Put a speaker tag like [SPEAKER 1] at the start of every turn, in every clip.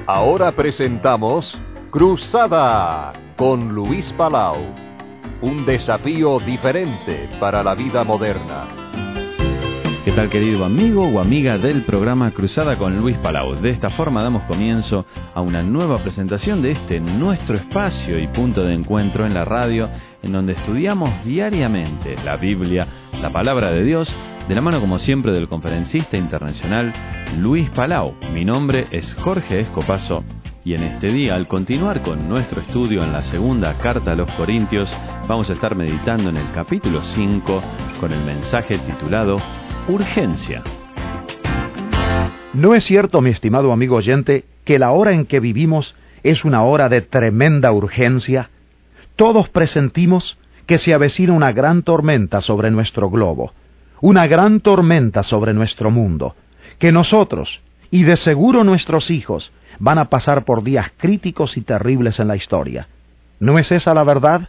[SPEAKER 1] Ahora presentamos Cruzada con Luis Palau. Un desafío diferente para la vida moderna.
[SPEAKER 2] ¿Qué tal, querido amigo o amiga del programa Cruzada con Luis Palau? De esta forma damos comienzo a una nueva presentación de este nuestro espacio y punto de encuentro en la radio, en donde estudiamos diariamente la Biblia, la Palabra de Dios, de la mano como siempre del conferencista internacional Luis Palau. Mi nombre es Jorge Escopazo y en este día, al continuar con nuestro estudio en la segunda carta a los Corintios, vamos a estar meditando en el capítulo 5 con el mensaje titulado Urgencia.
[SPEAKER 3] ¿No es cierto, mi estimado amigo oyente, que la hora en que vivimos es una hora de tremenda urgencia? Todos presentimos que se avecina una gran tormenta sobre nuestro globo, una gran tormenta sobre nuestro mundo, que nosotros, y de seguro nuestros hijos, van a pasar por días críticos y terribles en la historia. ¿No es esa la verdad?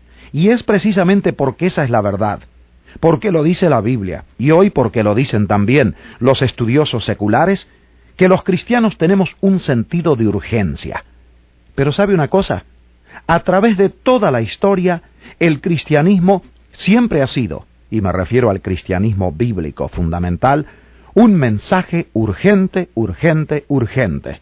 [SPEAKER 3] Y es precisamente porque esa es la verdad, porque lo dice la Biblia, y hoy porque lo dicen también los estudiosos seculares, que los cristianos tenemos un sentido de urgencia. Pero ¿sabe una cosa? A través de toda la historia, el cristianismo siempre ha sido, y me refiero al cristianismo bíblico fundamental, un mensaje urgente, urgente, urgente.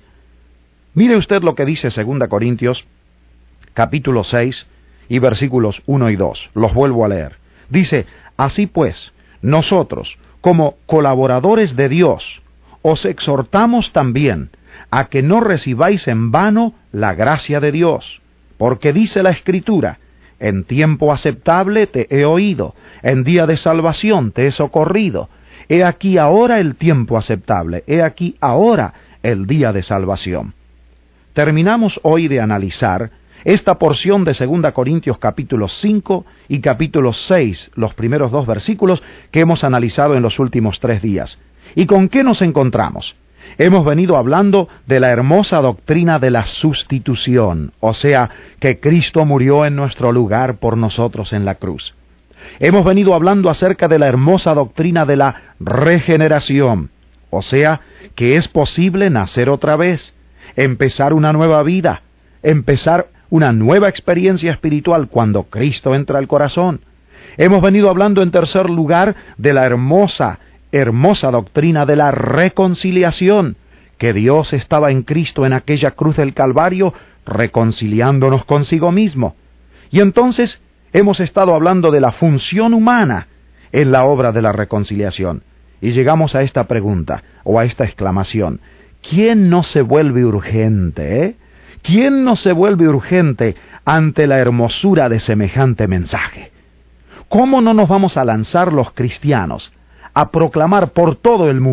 [SPEAKER 3] Mire usted lo que dice 2 Corintios, capítulo 6, y versículos 1 y 2. Los vuelvo a leer. Dice: así pues, nosotros, como colaboradores de Dios, os exhortamos también a que no recibáis en vano la gracia de Dios, porque dice la Escritura: en tiempo aceptable te he oído, en día de salvación te he socorrido. He aquí ahora el tiempo aceptable, he aquí ahora el día de salvación. Terminamos hoy de analizar esta porción de 2 Corintios capítulo 5 y capítulo 6, los primeros dos versículos que hemos analizado en los últimos 3 días. ¿Y con qué nos encontramos? Hemos venido hablando de la hermosa doctrina de la sustitución, o sea, que Cristo murió en nuestro lugar por nosotros en la cruz. Hemos venido hablando acerca de la hermosa doctrina de la regeneración, o sea, que es posible nacer otra vez, empezar una nueva vida, empezar una nueva experiencia espiritual cuando Cristo entra al corazón. Hemos venido hablando en tercer lugar de la hermosa doctrina de la reconciliación, que Dios estaba en Cristo en aquella cruz del Calvario reconciliándonos consigo mismo. Y entonces hemos estado hablando de la función humana en la obra de la reconciliación. Y llegamos a esta pregunta, o a esta exclamación: ¿quién no se vuelve urgente, ¿Quién no se vuelve urgente ante la hermosura de semejante mensaje? ¿Cómo no nos vamos a lanzar los cristianos a proclamar por todo el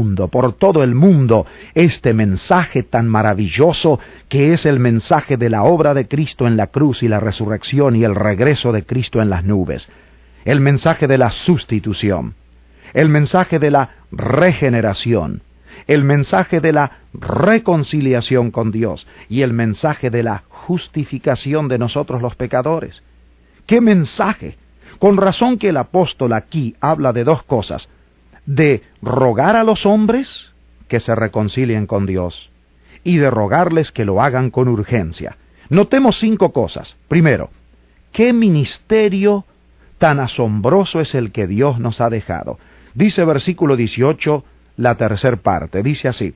[SPEAKER 3] mundo, este mensaje tan maravilloso que es el mensaje de la obra de Cristo en la cruz y la resurrección y el regreso de Cristo en las nubes? El mensaje de la sustitución, el mensaje de la regeneración, el mensaje de la reconciliación con Dios y el mensaje de la justificación de nosotros los pecadores. ¡Qué mensaje! Con razón que el apóstol aquí habla de dos cosas: de rogar a los hombres que se reconcilien con Dios y de rogarles que lo hagan con urgencia. Notemos 5 cosas. Primero, ¿qué ministerio tan asombroso es el que Dios nos ha dejado? Dice versículo 18, la tercera parte, dice así: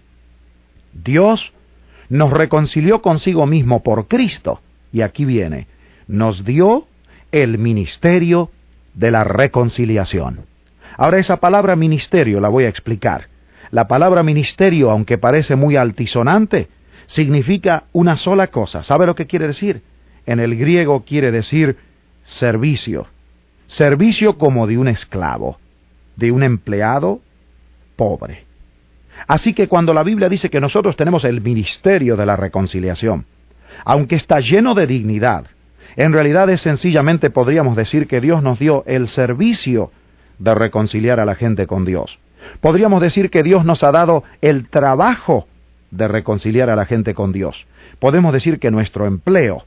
[SPEAKER 3] Dios nos reconcilió consigo mismo por Cristo, y aquí viene, nos dio el ministerio de la reconciliación. Ahora, esa palabra ministerio la voy a explicar. La palabra ministerio, aunque parece muy altisonante, significa una sola cosa. ¿Sabe lo que quiere decir? En el griego quiere decir servicio. Servicio como de un esclavo, de un empleado pobre. Así que cuando la Biblia dice que nosotros tenemos el ministerio de la reconciliación, aunque está lleno de dignidad, en realidad es sencillamente, podríamos decir, que Dios nos dio el servicio de reconciliar a la gente con Dios. Podríamos decir que Dios nos ha dado el trabajo de reconciliar a la gente con Dios. Podemos decir que nuestro empleo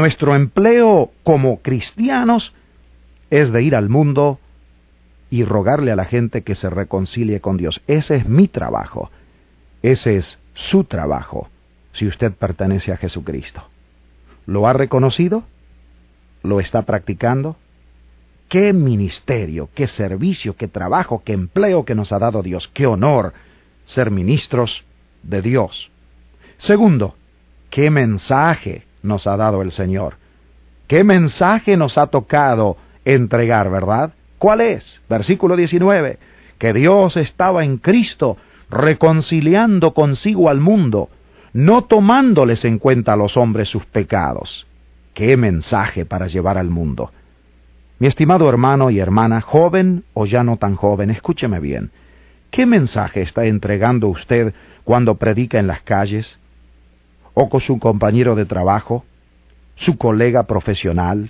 [SPEAKER 3] como cristianos es de ir al mundo y rogarle a la gente que se reconcilie con Dios. Ese es mi trabajo. Ese es su trabajo. si usted pertenece a Jesucristo. ¿Lo ha reconocido? ¿Lo está practicando? ¡Qué ministerio, qué servicio, qué trabajo, qué empleo que nos ha dado Dios! ¡Qué honor ser ministros de Dios! Segundo, ¿qué mensaje nos ha dado el Señor? ¿Qué mensaje nos ha tocado entregar, verdad? ¿Cuál es? Versículo 19, que Dios estaba en Cristo reconciliando consigo al mundo, no tomándoles en cuenta a los hombres sus pecados. ¡Qué mensaje para llevar al mundo! Mi estimado hermano y hermana, joven o ya no tan joven, escúcheme bien. ¿Qué mensaje está entregando usted cuando predica en las calles? ¿O con su compañero de trabajo? ¿Su colega profesional?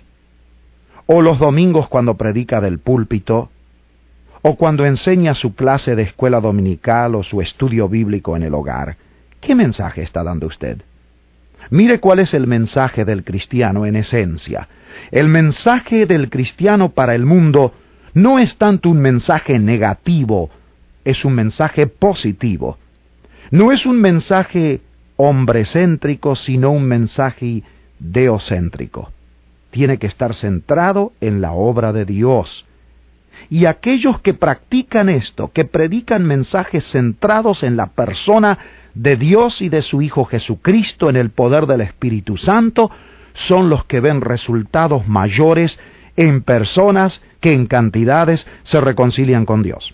[SPEAKER 3] ¿O los domingos cuando predica del púlpito? ¿O cuando enseña su clase de escuela dominical o su estudio bíblico en el hogar? ¿Qué mensaje está dando usted? Mire cuál es el mensaje del cristiano en esencia. El mensaje del cristiano para el mundo no es tanto un mensaje negativo, es un mensaje positivo. No es un mensaje hombrecéntrico, sino un mensaje deocéntrico. Tiene que estar centrado en la obra de Dios. Y aquellos que practican esto, que predican mensajes centrados en la persona de Dios y de su Hijo Jesucristo en el poder del Espíritu Santo, son los que ven resultados mayores en personas que en cantidades se reconcilian con Dios.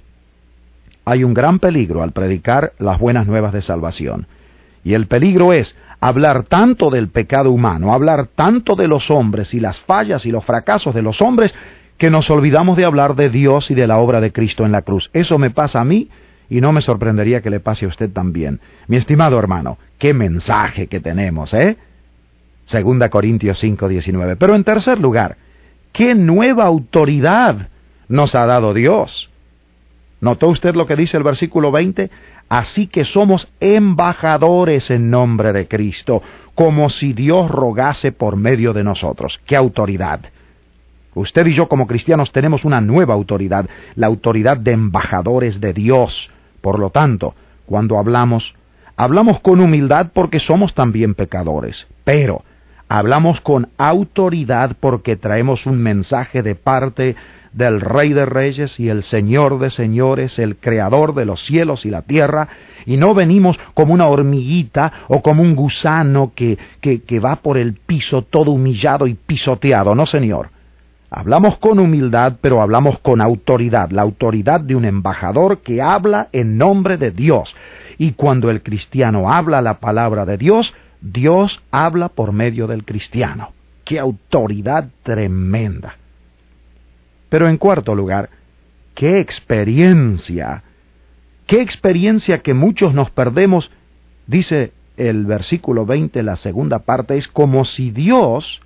[SPEAKER 3] Hay un gran peligro al predicar las buenas nuevas de salvación. Y el peligro es hablar tanto del pecado humano, hablar tanto de los hombres y las fallas y los fracasos de los hombres, que nos olvidamos de hablar de Dios y de la obra de Cristo en la cruz. Eso me pasa a mí y no me sorprendería que le pase a usted también. Mi estimado hermano, qué mensaje que tenemos, ¿eh? 2 Corintios 5:19. Pero en tercer lugar, ¿qué nueva autoridad nos ha dado Dios? ¿Notó usted lo que dice el versículo 20? Así que somos embajadores en nombre de Cristo, como si Dios rogase por medio de nosotros. ¡Qué autoridad! Usted y yo como cristianos tenemos una nueva autoridad, la autoridad de embajadores de Dios. Por lo tanto, cuando hablamos con humildad porque somos también pecadores, pero hablamos con autoridad porque traemos un mensaje de parte del Rey de Reyes y el Señor de Señores, el Creador de los cielos y la tierra, y no venimos como una hormiguita o como un gusano que va por el piso todo humillado y pisoteado. No, Señor. Hablamos con humildad, pero hablamos con autoridad, la autoridad de un embajador que habla en nombre de Dios. Y cuando el cristiano habla la palabra de Dios, Dios habla por medio del cristiano. ¡Qué autoridad tremenda! Pero en cuarto lugar, ¡qué experiencia! ¡Qué experiencia que muchos nos perdemos! Dice el versículo 20, la segunda parte, es como si Dios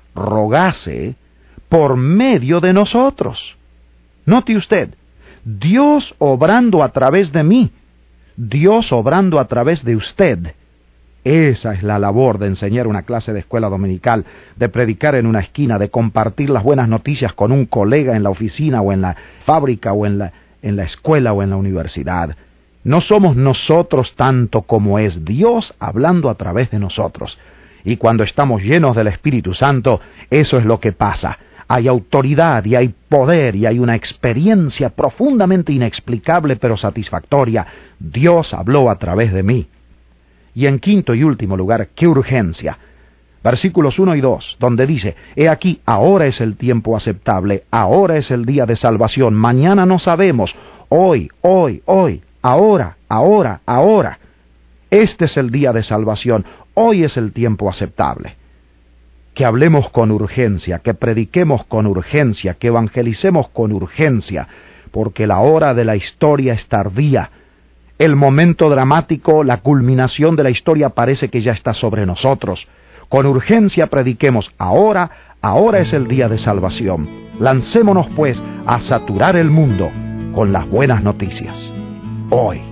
[SPEAKER 3] rogase por medio de nosotros. Note usted, Dios obrando a través de mí, Dios obrando a través de usted. Esa es la labor de enseñar una clase de escuela dominical, de predicar en una esquina, de compartir las buenas noticias con un colega en la oficina o en la fábrica o en la escuela o en la universidad. No somos nosotros tanto como es Dios hablando a través de nosotros. Y cuando estamos llenos del Espíritu Santo, eso es lo que pasa. Hay autoridad y hay poder y hay una experiencia profundamente inexplicable pero satisfactoria. Dios habló a través de mí. Y en quinto y último lugar, ¡qué urgencia! Versículos 1 y 2, donde dice, he aquí, ahora es el tiempo aceptable, ahora es el día de salvación, mañana no sabemos, hoy, ahora. Este es el día de salvación, hoy es el tiempo aceptable. Que hablemos con urgencia, que prediquemos con urgencia, que evangelicemos con urgencia, porque la hora de la historia es tardía. El momento dramático, la culminación de la historia parece que ya está sobre nosotros. Con urgencia prediquemos, ahora es el día de salvación. Lancémonos pues a saturar el mundo con las buenas noticias. Hoy.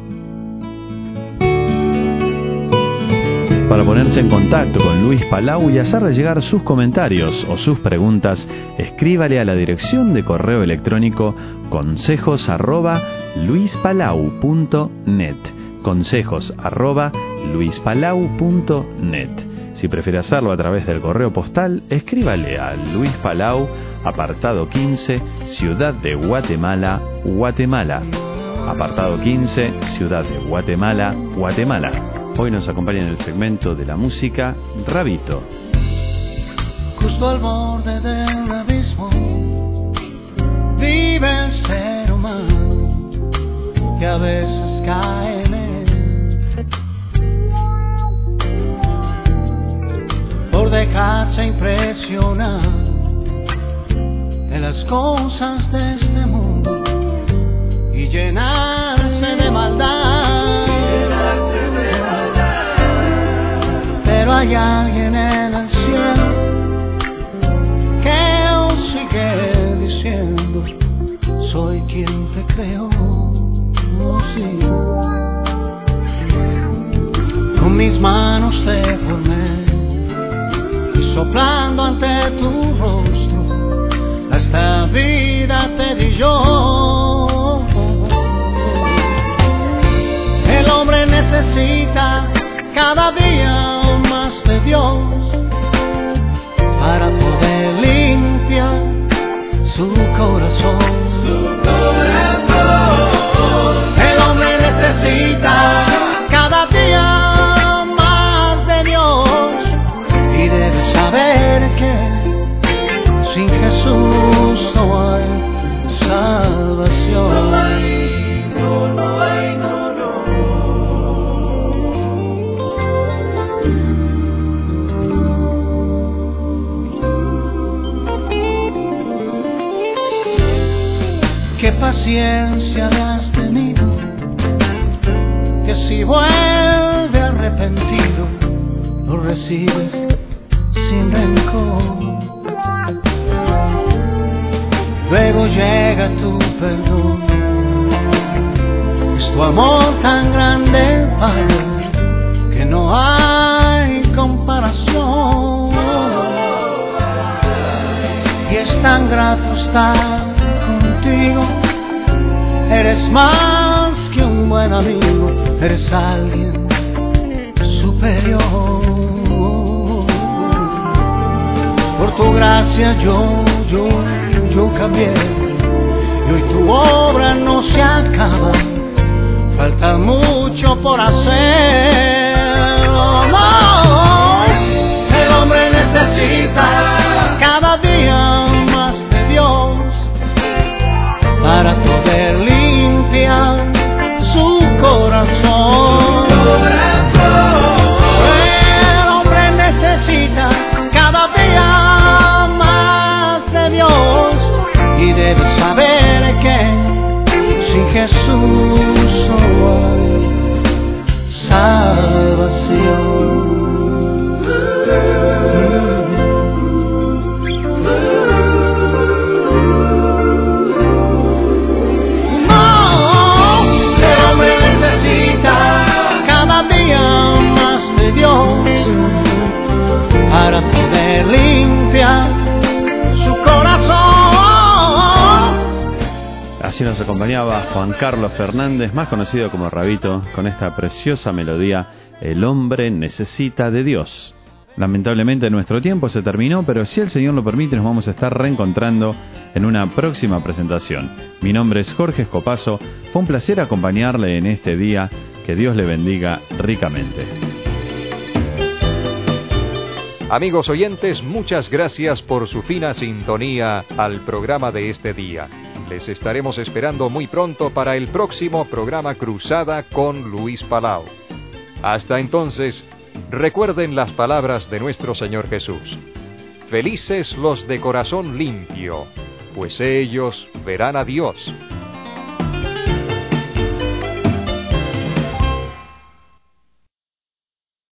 [SPEAKER 2] Para ponerse en contacto con Luis Palau y hacerle llegar sus comentarios o sus preguntas, escríbale a la dirección de correo electrónico consejos@luispalau.net. consejos@ luispalau.net. Si prefiere hacerlo a través del correo postal, escríbale a Luis Palau, apartado 15, Ciudad de Guatemala, Guatemala. Apartado 15, Ciudad de Guatemala, Guatemala. Hoy nos acompaña en el segmento de la música, Rabito.
[SPEAKER 4] Justo al borde del abismo vive el ser humano que a veces cae en él por dejarse impresionar en las cosas de este mundo y llenarse de maldad. Pero hay alguien en el cielo que os sigue diciendo: soy quien te creó, oh, sí. Con mis manos te formé y soplando ante tu rostro esta vida te di yo. El hombre necesita cada día más de Dios para poder limpiar su corazón. El hombre necesita cada día más de Dios y debe saber que sin Jesús no hay salvación. Qué paciencia le has tenido, que si vuelve arrepentido, lo recibes sin rencor. Luego llega tu perdón, es tu amor tan grande, Padre, que no hay comparación. Y es tan grato estar contigo, eres más que un buen amigo, eres alguien superior. Por tu gracia yo cambié y hoy tu obra no se acaba, falta mucho por hacer. Oh, el hombre necesita cada día más de Dios para poder limpiar su corazón. El hombre necesita cada día más de Dios y debe saber que sin Jesús no hay salvación. Para poder limpiar su corazón.
[SPEAKER 2] Así nos acompañaba Juan Carlos Fernández, más conocido como Rabito, con esta preciosa melodía, El hombre necesita de Dios. Lamentablemente nuestro tiempo se terminó, pero si el Señor lo permite nos vamos a estar reencontrando en una próxima presentación. Mi nombre es Jorge Escopazo, fue un placer acompañarle en este día, que Dios le bendiga ricamente.
[SPEAKER 1] Amigos oyentes, muchas gracias por su fina sintonía al programa de este día. Les estaremos esperando muy pronto para el próximo programa Cruzada con Luis Palau. Hasta entonces, recuerden las palabras de nuestro Señor Jesús. Felices los de corazón limpio, pues ellos verán a Dios.